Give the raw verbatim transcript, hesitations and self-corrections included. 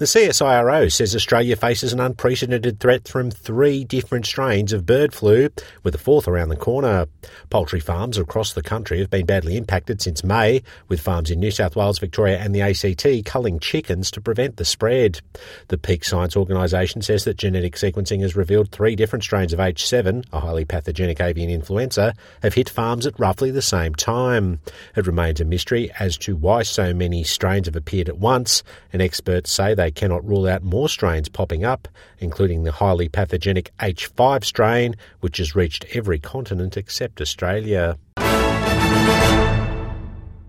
The C S I R O says Australia faces an unprecedented threat from three different strains of bird flu, with a fourth around the corner. Poultry farms across the country have been badly impacted since May, with farms in New South Wales, Victoria and the A C T culling chickens to prevent the spread. The Peak Science organisation says that genetic sequencing has revealed three different strains of H seven, a highly pathogenic avian influenza, have hit farms at roughly the same time. It remains a mystery as to why so many strains have appeared at once, and experts say they cannot rule out more strains popping up, including the highly pathogenic H five strain, which has reached every continent except Australia.